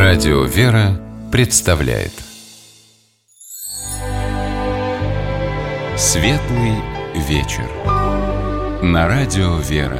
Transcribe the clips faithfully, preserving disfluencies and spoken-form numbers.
Радио «Вера» представляет Светлый вечер на Радио «Вера».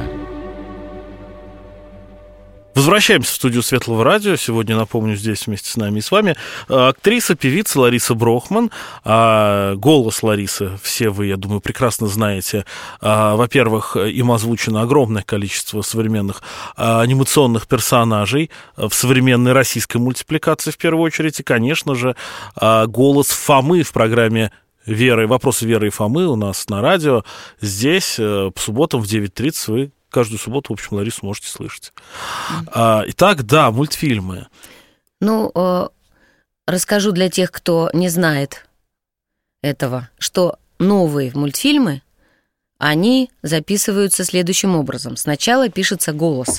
Возвращаемся в студию Светлого радио. Сегодня, напомню, здесь вместе с нами и с вами актриса, певица Лариса Брохман. Голос Ларисы все вы, я думаю, прекрасно знаете. Во-первых, им озвучено огромное количество современных анимационных персонажей в современной российской мультипликации, в первую очередь. И, конечно же, голос Фомы в программе «Веры», «Вопросы Веры и Фомы» у нас на радио. Здесь по субботам в девять тридцать вы каждую субботу, в общем, Ларису можете слышать. Mm. Итак, да, мультфильмы. Ну, э, расскажу для тех, кто не знает этого, что новые мультфильмы, они записываются следующим образом. Сначала пишется голос,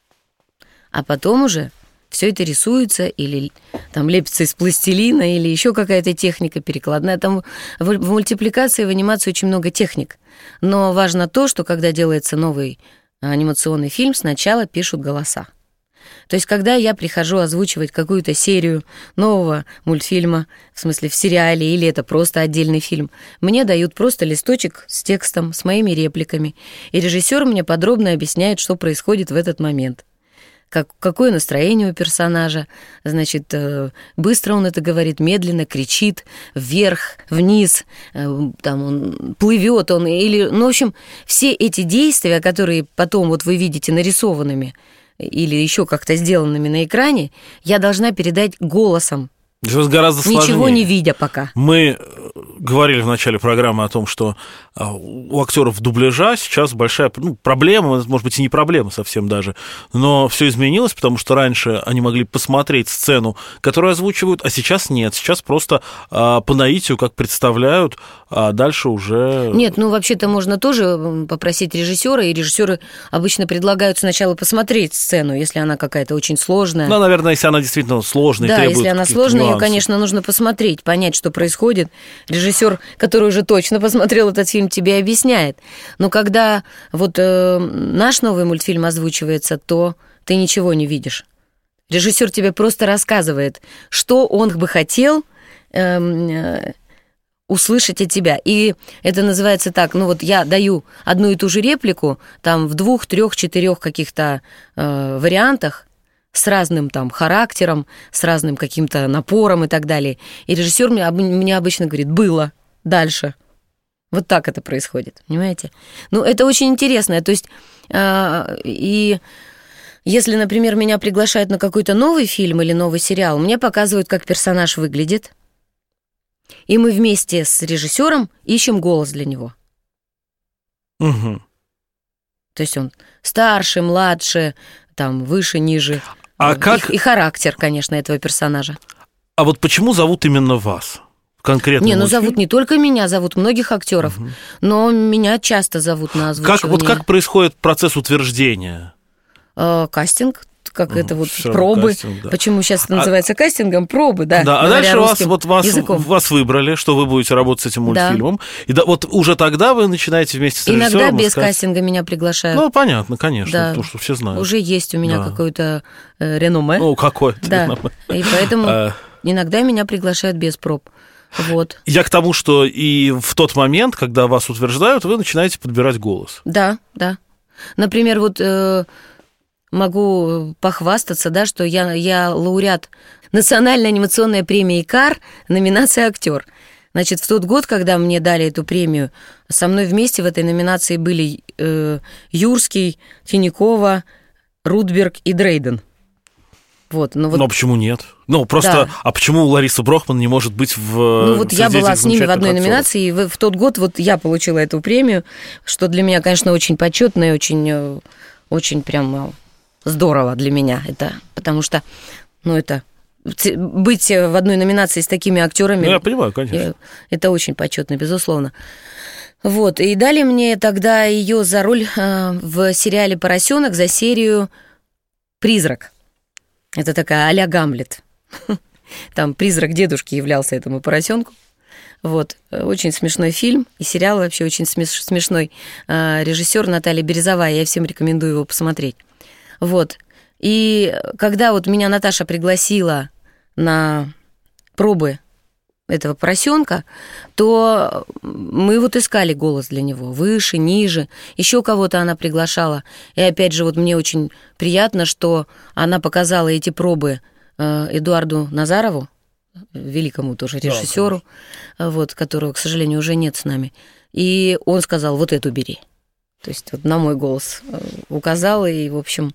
а потом уже все это рисуется или там лепится из пластилина, или еще какая-то техника перекладная. Там в, в мультипликации, в анимации очень много техник. Но важно то, что когда делается новый анимационный фильм, сначала пишут голоса. То есть, когда я прихожу озвучивать какую-то серию нового мультфильма, в смысле в сериале, или это просто отдельный фильм, мне дают просто листочек с текстом, с моими репликами, и режиссер мне подробно объясняет, что происходит в этот момент. Как, какое настроение у персонажа, значит, быстро он это говорит, медленно кричит, вверх, вниз, там он плывет, он, или, ну, в общем, все эти действия, которые потом вот вы видите нарисованными или еще как-то сделанными на экране, я должна передать голосом. Это гораздо сложнее. Ничего не видя пока. Мы говорили в начале программы о том, что у актеров дубляжа сейчас большая, ну, проблема, может быть, и не проблема совсем даже, но все изменилось, потому что раньше они могли посмотреть сцену, которую озвучивают, а сейчас нет. Сейчас просто а, по наитию, как представляют, а дальше уже... Нет, ну, вообще-то можно тоже попросить режиссера, и режиссеры обычно предлагают сначала посмотреть сцену, если она какая-то очень сложная. Ну, наверное, если она действительно сложная, да, требует если она сложная, ее, конечно, нужно посмотреть, понять, что происходит. Режиссер, который уже точно посмотрел этот фильм, тебе объясняет. Но когда вот э, наш новый мультфильм озвучивается, то ты ничего не видишь. Режиссер тебе просто рассказывает, что он бы хотел э, э, услышать от тебя. И это называется так, ну вот я даю одну и ту же реплику, там в двух, трех, четырех каких-то э, вариантах, с разным там характером, с разным каким-то напором и так далее. И режиссер мне, мне обычно говорит: было, дальше. Вот так это происходит, понимаете? Ну, это очень интересно. То есть, э, и если, например, меня приглашают на какой-то новый фильм или новый сериал, мне показывают, как персонаж выглядит, и мы вместе с режиссером ищем голос для него. Угу. То есть он старше, младше, там, выше, ниже. А и, как... и характер, конечно, этого персонажа. А вот почему зовут именно вас? Конкретно. Не, ну зовут не только меня, зовут многих актеров, угу. но меня часто зовут на озвучивание. Как, вот как происходит процесс утверждения? Э, кастинг, как ну, это вот все, пробы. Кастинг, да. Почему сейчас это а, называется кастингом? Пробы, да. Да, а дальше вас, вот вас, вас выбрали, что вы будете работать с этим мультфильмом. Да. И да, вот уже тогда вы начинаете вместе с режиссером. Иногда без искать... кастинга меня приглашают. Ну, понятно, конечно, да. потому что все знают. Уже есть у меня да. какое-то э, реноме. Ну, какое-то да. реноме. И поэтому иногда меня приглашают без проб. Вот. Я к тому, что и в тот момент, когда вас утверждают, вы начинаете подбирать голос. Да, да. Например, вот э, могу похвастаться, да, что я, я лауреат Национальной анимационной премии КАР, номинация «Актер». Значит, в тот год, когда мне дали эту премию, со мной вместе в этой номинации были э, Юрский, Тинякова, Рудберг и Дрейден. Вот, ну вот... Но почему нет? Ну, просто, да. А почему Лариса Брохман не может быть в... Ну, вот я была с ними в одной актеров? номинации, и в, в тот год вот я получила эту премию, что для меня, конечно, очень почетно и очень, очень прям здорово для меня. Это, потому что, ну, это... Быть в одной номинации с такими актерами... Ну, я понимаю, конечно. Это очень почетно, безусловно. Вот, и дали мне тогда ее за роль в сериале «Поросенок» за серию «Призрак». Это такая а-ля Гамлет. Там призрак дедушки являлся этому поросенку. Вот. Очень смешной фильм. И сериал вообще очень смеш- смешной. Режиссер Наталья Березовая. Я всем рекомендую его посмотреть. Вот. И когда вот меня Наташа пригласила на пробы этого поросенка, то мы вот искали голос для него выше, ниже, еще кого-то она приглашала. И опять же, вот мне очень приятно, что она показала эти пробы Эдуарду Назарову, великому тоже режиссеру, да, вот, которого, к сожалению, уже нет с нами. И он сказал: вот эту бери. То есть вот на мой голос указал, и, в общем,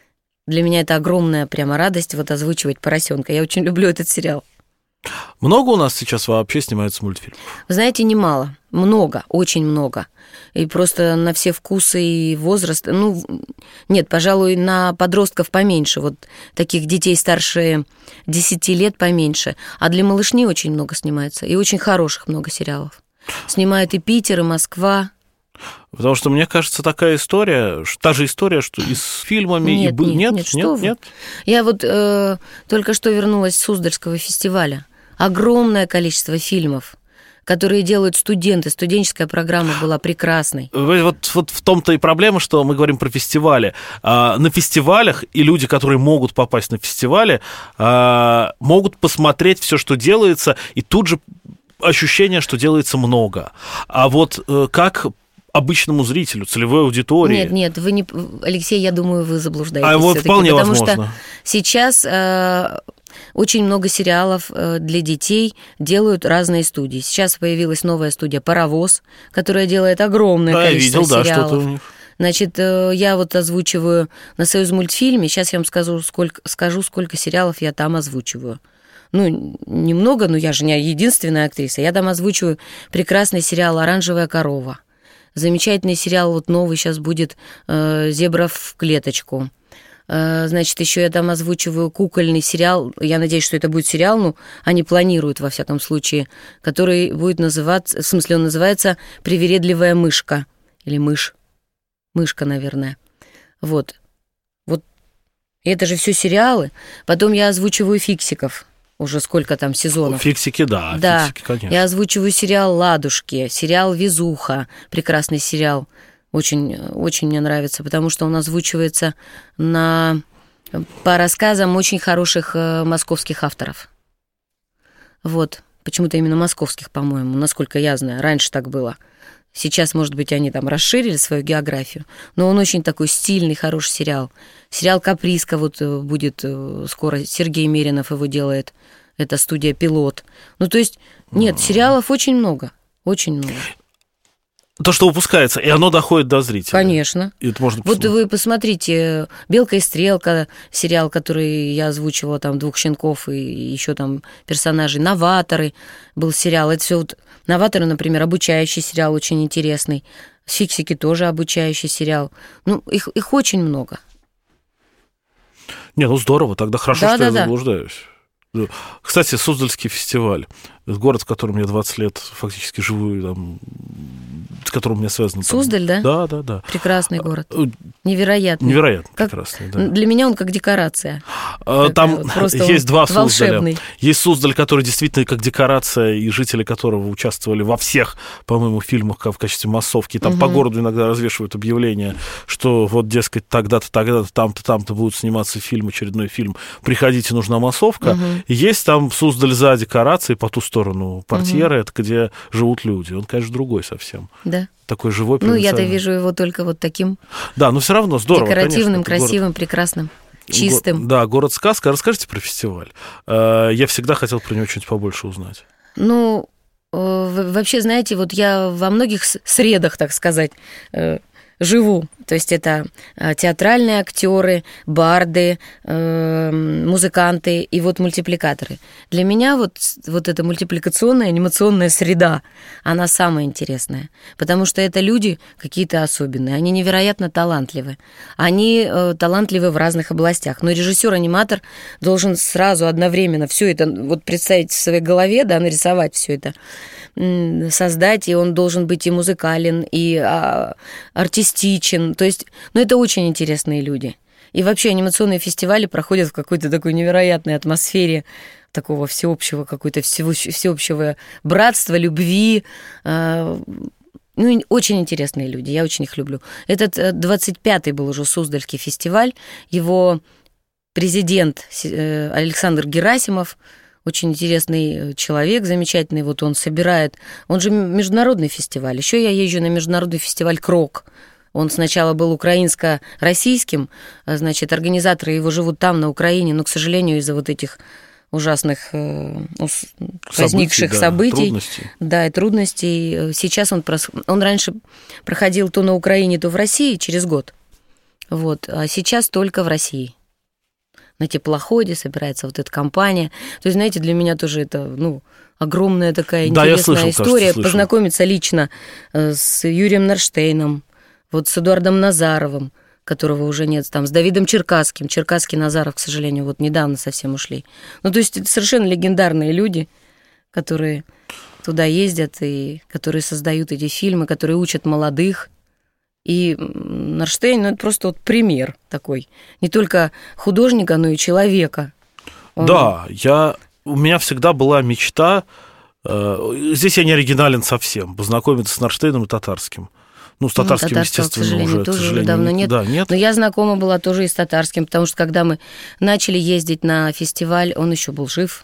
для меня это огромная прямо радость вот озвучивать поросенка. Я очень люблю этот сериал. Много у нас сейчас вообще снимается мультфильмов? Вы знаете, немало. Много, очень много. И просто на все вкусы и возраст. Ну, нет, пожалуй, на подростков поменьше. Вот таких детей старше десяти лет поменьше. А для малышни очень много снимается. И очень хороших много сериалов. Снимают и Питер, и Москва. Потому что, мне кажется, такая история, та же история, что и с фильмами, нет, и был... Нет, нет, нет, что нет, вы. нет. Я вот э, только что вернулась с Суздальского фестиваля. Огромное количество фильмов, которые делают студенты. Студенческая программа была прекрасной. Вот, вот в том-то и проблема, что мы говорим про фестивали. А, на фестивалях и люди, которые могут попасть на фестивали, а, могут посмотреть все, что делается, и тут же ощущение, что делается много. А вот э, как обычному зрителю, целевой аудитории... Нет, нет, вы не... Алексей, я думаю, вы заблуждаетесь. А вот вполне потому возможно. Что сейчас... Э, Очень много сериалов для детей делают разные студии. Сейчас появилась новая студия «Паровоз», которая делает огромное да, количество я видел, сериалов. Да, что-то у них. Значит, я вот озвучиваю на Союзмультфильме. Сейчас я вам скажу сколько, скажу, сколько сериалов я там озвучиваю. Ну, немного, но я же не единственная актриса. Я там озвучиваю прекрасный сериал «Оранжевая корова». Замечательный сериал, вот новый сейчас будет «Зебра в клеточку». Значит, еще я там озвучиваю кукольный сериал. Я надеюсь, что это будет сериал, ну, они планируют, во всяком случае, который будет называться, в смысле, он называется «Привередливая мышка». Или мышь. Мышка, наверное. Вот. Вот. И это же все сериалы. Потом я озвучиваю «Фиксиков». Уже сколько там сезонов. Фиксики, да. Да. Фиксики, конечно. Я озвучиваю сериал «Ладушки», сериал «Везуха». Прекрасный сериал. Очень, очень мне нравится, потому что он озвучивается на, по рассказам очень хороших московских авторов. Вот. Почему-то именно московских, по-моему, насколько я знаю. Раньше так было. Сейчас, может быть, они там расширили свою географию. Но он очень такой стильный, хороший сериал. Сериал «Каприска» вот будет скоро. Сергей Меринов его делает. Это студия «Пилот». Ну, то есть, нет, сериалов очень много. Очень много. То, что выпускается, и оно доходит до зрителя. Конечно. И это можно вот вы посмотрите «Белка и стрелка», сериал, который я озвучивала, там «Двух щенков» и еще там персонажей. «Новаторы» был сериал. Это все вот «Новаторы», например, обучающий сериал, очень интересный. «Фиксики» тоже обучающий сериал. Ну, их, их очень много. Не, ну здорово, тогда хорошо, да, что да, я да. заблуждаюсь. Кстати, Суздальский фестиваль. Это город, в котором я двадцать лет фактически живу, там, с которым у меня связано. Суздаль, там... да? Да, да, да. Прекрасный город. Невероятный. Невероятно как... прекрасный, да. Для меня он как декорация. Там вот, есть два Суздаля. Волшебный. Есть Суздаль, который действительно как декорация, и жители которого участвовали во всех, по-моему, фильмах в качестве массовки. Там угу. по городу иногда развешивают объявления, что вот, дескать, тогда-то, тогда-то, там-то, там-то будут сниматься фильм, очередной фильм. Приходите, нужна массовка. Угу. И есть там Суздаль за декорацией, по ту сторону портьеры, угу. это где живут люди. Он, конечно, другой совсем. Да. Такой живой, ну, я-то вижу его только вот таким. Да, но все равно здорово. Декоративным, конечно, красивым, город... прекрасным. Чистым. Го- да, город-сказка. Расскажите про фестиваль. Я всегда хотел про него что-нибудь побольше узнать. Ну, вообще, знаете, вот я во многих средах, так сказать, живу. То есть это театральные актеры, барды, музыканты и вот мультипликаторы. Для меня вот, вот эта мультипликационная анимационная среда, она самая интересная, потому что это люди какие-то особенные, они невероятно талантливы. Они талантливы в разных областях, но режиссер-аниматор должен сразу одновременно все это вот представить в своей голове, да, нарисовать все это, создать, и он должен быть и музыкален, и а, артистичен. То есть, ну, это очень интересные люди. И вообще анимационные фестивали проходят в какой-то такой невероятной атмосфере такого всеобщего, какой-то всего, всеобщего братства, любви. А, ну, очень интересные люди, я очень их люблю. Этот двадцать пятый был уже Суздальский фестиваль, его президент Александр Герасимов, очень интересный человек, замечательный, вот он собирает, он же международный фестиваль, еще я езжу на международный фестиваль «Крок». Он сначала был украинско-российским, значит, организаторы его живут там, на Украине, но, к сожалению, из-за вот этих ужасных возникших событий, да, событий трудностей. Да, и трудностей. Сейчас он, он раньше проходил то на Украине, то в России через год, вот, а сейчас только в России. На теплоходе собирается вот эта компания. То есть, знаете, для меня тоже это, ну, огромная такая да, интересная слышал, история. кажется, познакомиться лично с Юрием Нарштейном, вот с Эдуардом Назаровым, которого уже нет, там, с Давидом Черкасским. Черкасский, Назаров, к сожалению, вот недавно совсем ушли. Ну, то есть это совершенно легендарные люди, которые туда ездят и которые создают эти фильмы, которые учат молодых. И Нарштейн, ну, это просто вот пример такой. Не только художника, но и человека. Он... Да, я... у меня всегда была мечта, э, здесь я не оригинален совсем, познакомиться с Нарштейном и Татарским. Ну, с Татарским, ну, естественно, к сожалению, уже, тоже к сожалению, давно нет. Да, нет. Но я знакома была тоже и с Татарским, потому что когда мы начали ездить на фестиваль, он еще был жив.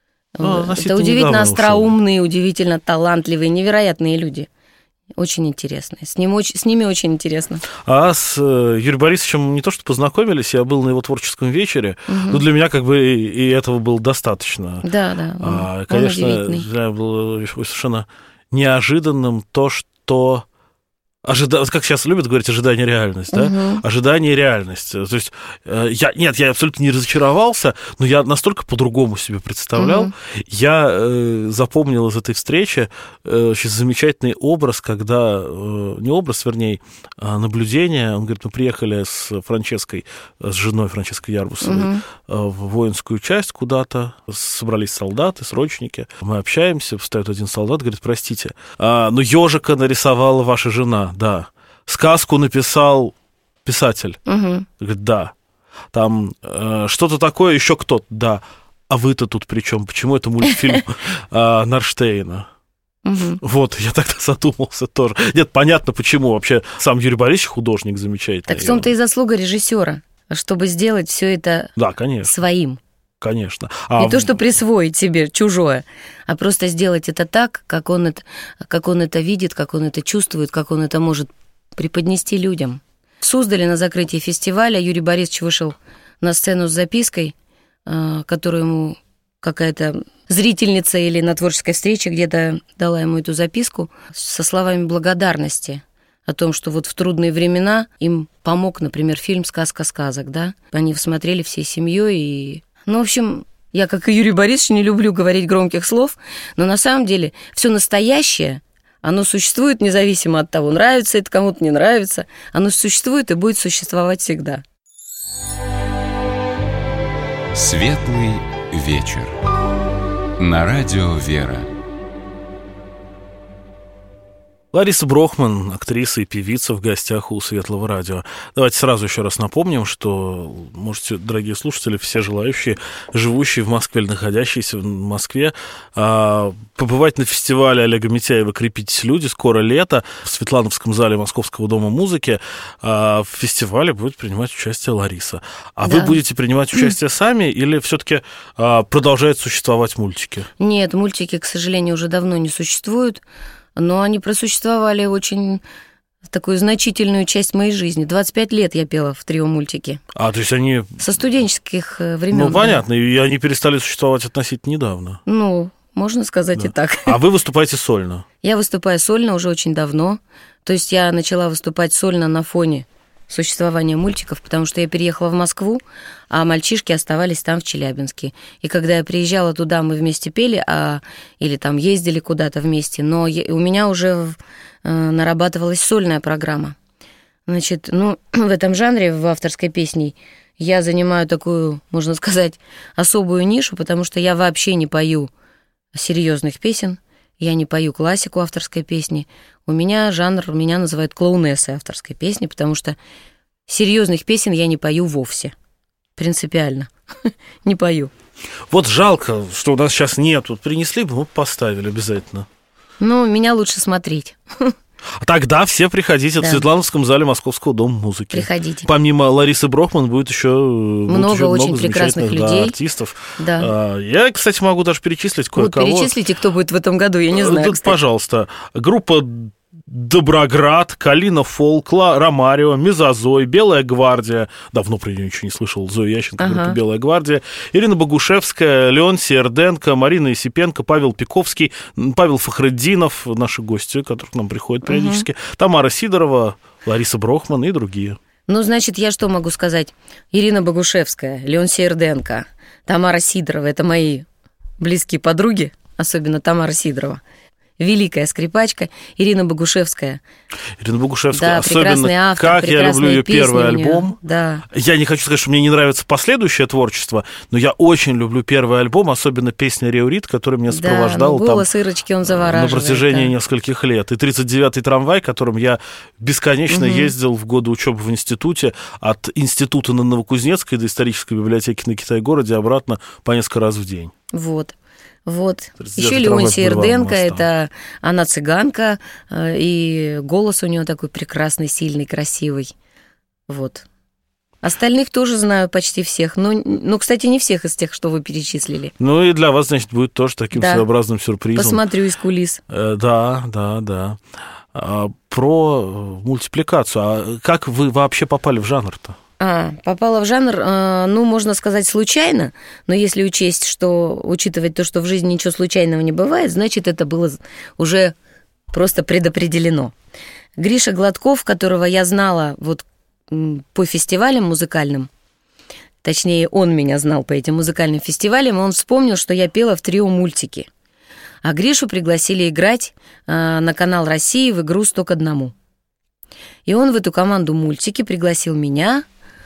А, это удивительно остроумные, удивительно талантливые, невероятные люди. Очень интересные. С, ним, с ними очень интересно. А с Юрием Борисовичем не то что познакомились, я был на его творческом вечере, угу. но для меня как бы и этого было достаточно. Да, да. Он, а, конечно, он для меня было совершенно неожиданным то, что... Ожида... Как сейчас любят говорить, ожидание реальность, да? Угу. Ожидание реальность. То есть, я... нет, я абсолютно не разочаровался, но я настолько по-другому себе представлял. Угу. Я э, запомнил из этой встречи э, очень замечательный образ, когда, э, не образ, вернее, а наблюдение. Он говорит, мы приехали с Франческой, с женой Франческой Ярбусовой угу. э, в воинскую часть куда-то, собрались солдаты, срочники, мы общаемся, встает один солдат, говорит, простите, а, ну ежика нарисовала ваша жена. Да. Сказку написал писатель. Угу. Говорит, да. Там э, что-то такое, еще кто-то, да. А вы-то тут при чем? Почему это мультфильм э, Нарштейна? Угу. Вот, я тогда задумался тоже. Нет, понятно, почему. Вообще, сам Юрий Борисович художник замечательный. Так в том-то и заслуга режиссера, чтобы сделать все это да, конечно. Своим. Конечно. А не в... то, что присвоить себе чужое, а просто сделать это так, как он это, как он это видит, как он это чувствует, как он это может преподнести людям. В Суздале на закрытии фестиваля Юрий Борисович вышел на сцену с запиской, которую ему какая-то зрительница или на творческой встрече где-то дала ему эту записку со словами благодарности о том, что вот в трудные времена им помог, например, фильм «Сказка сказок», да? Они смотрели всей семьей и... Ну, в общем, я, как и Юрий Борисович, не люблю говорить громких слов, но на самом деле все настоящее, оно существует независимо от того, нравится это кому-то, не нравится. Оно существует и будет существовать всегда. Светлый вечер. На радио «Вера». Лариса Брохман, актриса и певица, в гостях у Светлого радио. Давайте сразу еще раз напомним, что можете, дорогие слушатели, все желающие, живущие в Москве или находящиеся в Москве, побывать на фестивале Олега Митяева «Крепитесь, люди». Скоро лето в Светлановском зале Московского дома музыки. В фестивале будет принимать участие Лариса. А да. Вы будете принимать участие сами или все-таки продолжают существовать мультики? Нет, мультики, к сожалению, уже давно не существуют. Но они просуществовали очень такую значительную часть моей жизни. двадцать пять лет я пела в трио-мультике. А, то есть они... Со студенческих времен. Ну, понятно, да. И они перестали существовать относительно недавно. Ну, можно сказать да. и так. А вы выступаете сольно? Я выступаю сольно уже очень давно. То есть я начала выступать сольно на фоне существования мультиков, потому что я переехала в Москву, а мальчишки оставались там, в Челябинске. И когда я приезжала туда, мы вместе пели, а, или там ездили куда-то вместе, но я, у меня уже э, нарабатывалась сольная программа. Значит, ну, в этом жанре, в авторской песне, я занимаю такую, можно сказать, особую нишу, потому что я вообще не пою серьезных песен, я не пою классику авторской песни. У меня жанр, меня называют клоунессой авторской песни, потому что серьезных песен я не пою вовсе. Принципиально. Не пою. Вот жалко, что у нас сейчас нет. Вот принесли бы, мы поставили обязательно. Ну, меня лучше смотреть. Тогда все приходите, да. В Светлановском зале Московского дома музыки. Приходите. Помимо Ларисы Брохман будет еще много, еще очень много прекрасных людей, да, артистов. Да. Я, кстати, могу даже перечислить кое-кого. Вот перечислите, кто будет в этом году, я не знаю, Тут, пожалуйста, группа Доброград, Калина Фолкла, Ромарио, Мезозой, Белая гвардия. Давно про нее ничего не слышал. Зоя Ященко, ага. группа Белая гвардия. Ирина Богушевская, Леонтий Эрденко, Марина Исипенко, Павел Пиковский, Павел Фахретдинов, наши гости, которые к нам приходят периодически, угу. Тамара Сидорова, Лариса Брохман и другие. Ну, значит, я что могу сказать? Ирина Богушевская, Леонтий Эрденко, Тамара Сидорова — это мои близкие подруги, особенно Тамара Сидорова. Великая скрипачка Ирина Богушевская. Ирина Богушевская, да, особенно автор, как я люблю ее первый альбом. Да. Я не хочу сказать, что мне не нравится последующее творчество, но я очень люблю первый альбом, особенно песня «Реурит», который меня сопровождал, да, ну, голос там, Ирочки, он завораживает, на протяжении да. нескольких лет. И тридцать девятый трамвай, которым я бесконечно угу. ездил в годы учебы в институте, от института на Новокузнецкой до исторической библиотеки на Китай-городе обратно по несколько раз в день. Вот. Вот. Еще Леонтий Эрденко, это она цыганка, и голос у нее такой прекрасный, сильный, красивый. Вот. Остальных тоже знаю почти всех, но, ну, кстати, не всех из тех, что вы перечислили. Ну и для вас, значит, будет тоже таким да. своеобразным сюрпризом. Посмотрю из кулис. Э, да, да, да. А, про мультипликацию. А как вы вообще попали в жанр-то? А, попала в жанр, ну, можно сказать, случайно, но если учесть, что, учитывать то, что в жизни ничего случайного не бывает, значит, это было уже просто предопределено. Гриша Гладков, которого я знала вот по фестивалям музыкальным, точнее, он меня знал по этим музыкальным фестивалям, он вспомнил, что я пела в трио «Мультики». А Гришу пригласили играть на канал «Россия» в игру «Сто к одному». И он в эту команду «Мультики» пригласил меня,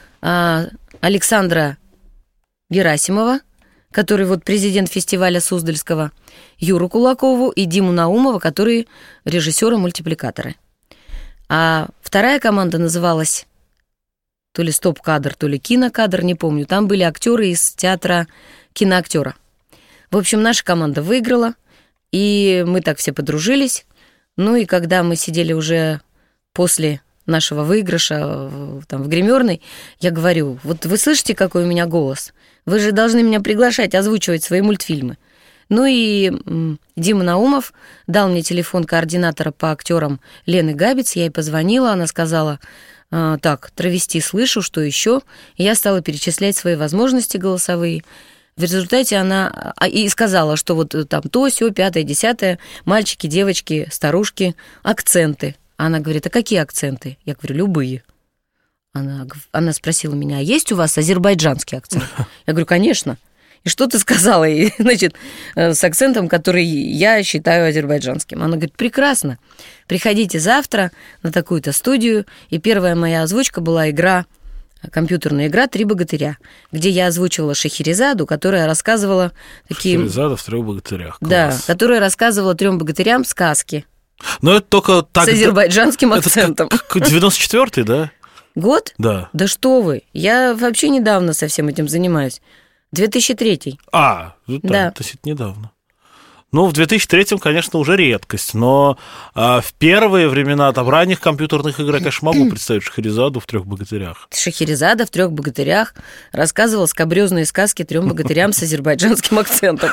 Александра Герасимова, который вот президент фестиваля Суздальского, Юру Кулакову и Диму Наумова, которые режиссеры-мультипликаторы. А вторая команда называлась то ли «Стоп-кадр», то ли «Кинокадр», не помню. Там были актеры из театра киноактера. В общем, наша команда выиграла, и мы так все подружились. Ну и когда мы сидели уже после нашего выигрыша там, в гримерной, я говорю: вот вы слышите, какой у меня голос? Вы же должны меня приглашать, озвучивать свои мультфильмы. Ну и м, Дима Наумов дал мне телефон координатора по актерам Лены Габец, я ей позвонила, она сказала: а, так, травести слышу, что еще? И я стала перечислять свои возможности голосовые. В результате она и сказала, что вот там то, сё, пятое, десятое, мальчики, девочки, старушки, акценты. Она говорит: а какие акценты? Я говорю: любые. Она, она спросила меня: а есть у вас азербайджанский акцент? Я говорю: конечно. И что ты сказала ей, значит, с акцентом, который я считаю азербайджанским? Она говорит: прекрасно. Приходите завтра на такую-то студию. И первая моя озвучка была игра, компьютерная игра «Три богатыря», где я озвучивала Шахерезаду, которая рассказывала такие... Шахерезада в «Трех богатырях». Класс. Да, которая рассказывала трем богатырям сказки. Но это только так... С азербайджанским акцентом. Это девяносто четвёртый, да? Год? Да. Да что вы, я вообще недавно со всем этим занимаюсь. две тысячи третий. А, да, да. То есть это недавно. Ну, в две тысячи третьем, конечно, уже редкость, но а, в первые времена там, ранних компьютерных игр я, конечно, могу представить Шахерезаду в «Трех богатырях». Шахерезада в «Трех богатырях» рассказывала скабрёзные сказки трем богатырям с азербайджанским акцентом.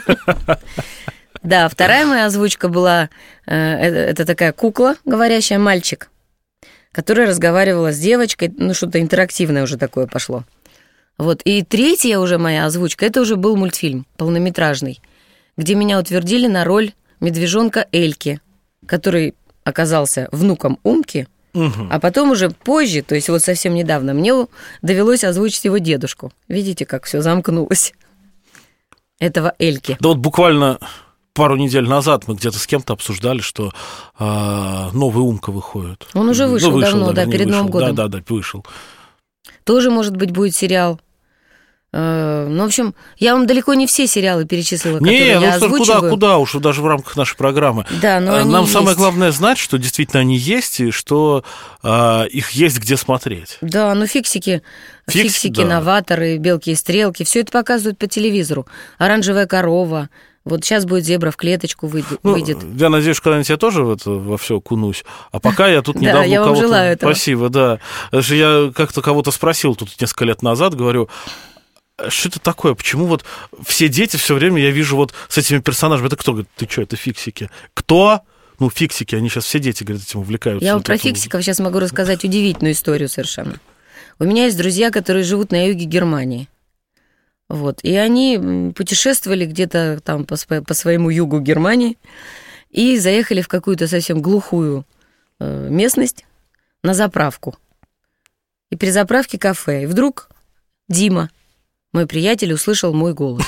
Да, вторая моя озвучка была, это такая кукла, говорящая, мальчик, которая разговаривала с девочкой, ну, что-то интерактивное уже такое пошло. Вот, и третья уже моя озвучка, это уже был мультфильм полнометражный, где меня утвердили на роль медвежонка Эльки, который оказался внуком Умки, угу. А потом уже позже, то есть вот совсем недавно, мне довелось озвучить его дедушку. Видите, как все замкнулось? Этого Эльки. Да вот буквально пару недель назад мы где-то с кем-то обсуждали, что э, новый Умка выходит. Он уже вышел, ну, вышел давно, да, да перед вышел. Новым годом. Да, да, да, вышел. Тоже, может быть, будет сериал. Ну, в общем, я вам далеко не все сериалы перечислила, которые не, я ну, озвучиваю. Куда, куда уж, даже в рамках нашей программы. Да, но Нам они самое есть. главное знать, что действительно они есть, и что э, их есть где смотреть. Да, ну фиксики, фиксики, фиксики да. Новаторы, белки и стрелки, все это показывают по телевизору. Оранжевая корова, Вот сейчас будет зебра в клеточку выйдет. Ну, я надеюсь, что когда-нибудь я тоже в это, во все окунусь. А пока я тут недавно да, я у вам кого-то... желаю этого. Спасибо, да. Я как-то кого-то спросил тут несколько лет назад, говорю, что это такое? Почему вот все дети все время, я вижу вот с этими персонажами, это кто? Говорит, ты что, это фиксики. Кто? Ну, фиксики, они сейчас все дети, говорят, этим увлекаются. Я вам про фиксиков сейчас могу рассказать удивительную историю совершенно. У меня есть друзья, которые живут на юге Германии. Вот. И они путешествовали где-то там по, по своему югу Германии и заехали в какую-то совсем глухую э, местность на заправку. И при заправке кафе. И вдруг Дима, мой приятель, услышал мой голос.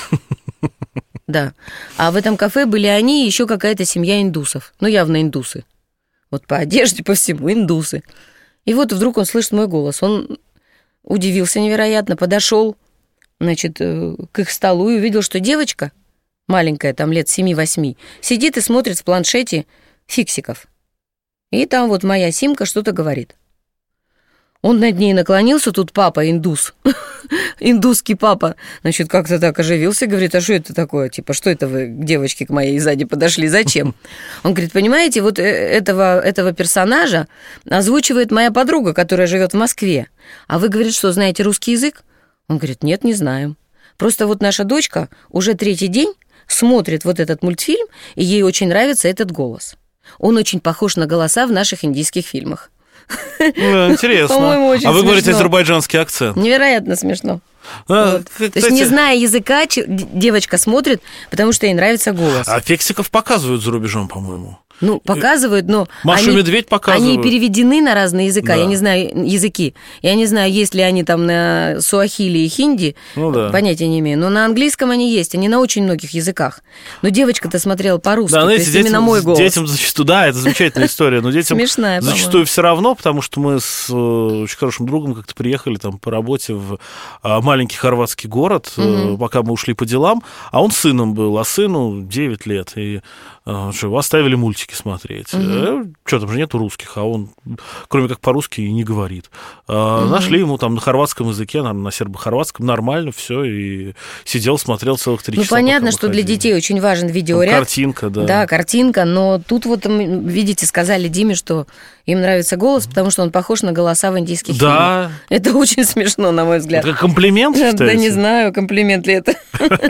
Да. А в этом кафе были они и еще какая-то семья индусов. Ну, явно индусы. Вот по одежде, по всему, индусы. И вот вдруг он слышит мой голос. Он удивился невероятно, подошел, значит, к их столу и увидел, что девочка, маленькая, там лет семи-восьми, сидит и смотрит в планшете фиксиков. И там вот моя Симка что-то говорит. Он над ней наклонился, тут папа индус, индусский папа, значит, как-то так оживился, говорит, а что это такое? Типа, что это вы к девочке к моей сзади подошли, зачем? Он говорит, понимаете, вот этого, этого персонажа озвучивает моя подруга, которая живет в Москве. А вы, говорит, что, знаете русский язык? Он говорит, нет, не знаю. Просто вот наша дочка уже третий день смотрит вот этот мультфильм, и ей очень нравится этот голос. Он очень похож на голоса в наших индийских фильмах. Ну, интересно. По-моему, очень а вы смешно. говорите азербайджанский акцент. Невероятно смешно. А, вот. кстати... То есть, не зная языка, девочка смотрит, потому что ей нравится голос. А фиксиков показывают за рубежом, по-моему. Ну, показывают, но Машу они, Медведь показывают. Они переведены на разные языка. Да. Я не знаю языки. Я не знаю, есть ли они там на суахили и хинди. Ну, да. Понятия не имею. Но на английском они есть. Они на очень многих языках. Но девочка-то смотрела по-русски. Да, то знаете, есть детям, именно мой голос. Детям зачастую, да, это замечательная история, но детям Смешная, зачастую все равно, потому что мы с очень хорошим другом как-то приехали там по работе в маленький хорватский город, угу. пока мы ушли по делам, а он сыном был, а сыну девять лет, и что, его оставили мультики смотреть. Угу. Э, что, там же нету русских, а он, кроме как по-русски, и не говорит. А, угу. Нашли ему там на хорватском языке, на, на сербо-хорватском, нормально все, и сидел, смотрел целых три ну, часа. Ну, понятно, что для детей очень важен видеоряд. Там картинка, да. Да, картинка, но тут вот, видите, сказали Диме, что им нравится голос, потому что он похож на голоса в индийских да. фильмах. Это очень смешно, на мой взгляд. Это как комплимент, считаете? Да не знаю, комплимент ли это.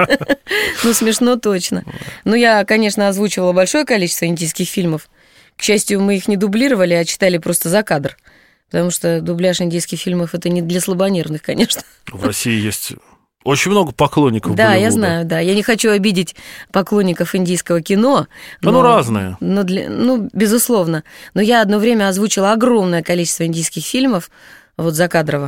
Ну, смешно точно. Ну, я, конечно, озвучивала большое количество индийских фильмов. К счастью, мы их не дублировали, а читали просто за кадр. Потому что дубляж индийских фильмов – это не для слабонервных, конечно. В России есть очень много поклонников Да, Болливуда. я знаю, да. Я не хочу обидеть поклонников индийского кино. Но, ну, разные. Но для, ну, безусловно. Но я одно время озвучила огромное количество индийских фильмов, вот закадрово,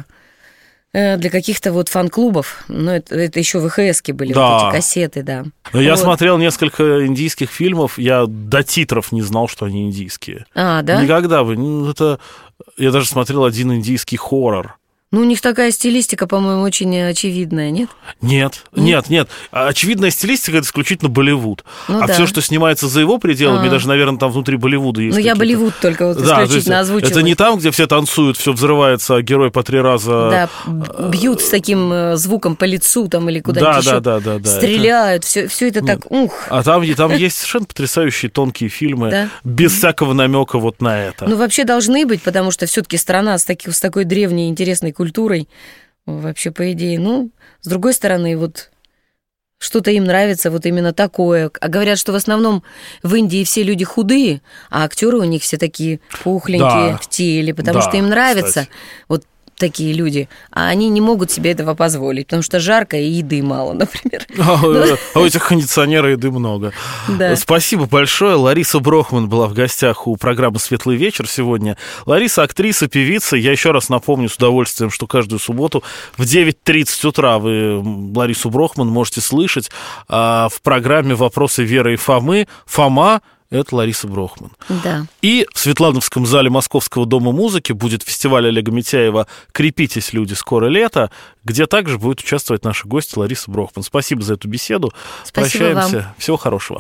для каких-то вот фан-клубов. Ну, это, это еще вэ ха эски были, да. Вот эти кассеты, да. Но я вот. смотрел несколько индийских фильмов, я до титров не знал, что они индийские. А, да? Никогда бы. Это... Я даже смотрел один индийский хоррор. Ну, у них такая стилистика, по-моему, очень очевидная, нет? Нет, нет, нет. нет. Очевидная стилистика – это исключительно Болливуд. Ну, а да. все, что снимается за его пределами, а. даже, наверное, там внутри Болливуда есть. Ну, я Болливуд только вот да, исключительно озвучиваю. Это не там, где все танцуют, все взрывается, а герой по три раза... Да, бьют с таким звуком по лицу там или куда-нибудь да, еще. Да, да, да, да. Стреляют, это... все, все это нет. так, ух. А там, там есть совершенно потрясающие тонкие фильмы, да? без всякого намека вот на это. Ну, вообще должны быть, потому что все-таки страна с, таки, с такой древней интересной культурой, вообще, по идее. Ну, с другой стороны, вот что-то им нравится, вот именно такое. А говорят, что в основном в Индии все люди худые, а актеры у них все такие пухленькие да. в теле, потому да, что им нравится. Кстати. Вот такие люди, а они не могут себе этого позволить, потому что жарко и еды мало, например. А, а у этих кондиционера еды много. Да. Спасибо большое. Лариса Брохман была в гостях у программы «Светлый вечер» сегодня. Лариса – актриса, певица. Я еще раз напомню с удовольствием, что каждую субботу в девять тридцать утра вы Ларису Брохман можете слышать а, в программе «Вопросы Веры и Фомы». Фома – это Лариса Брохман. Да. И в Светлановском зале Московского дома музыки будет фестиваль Олега Митяева «Крепитесь, люди, скоро лето», где также будет участвовать наша гостья Лариса Брохман. Спасибо за эту беседу. Спасибо Прощаемся. Вам. Всего хорошего.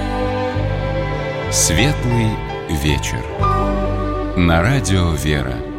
Светлый вечер. На радио «Вера».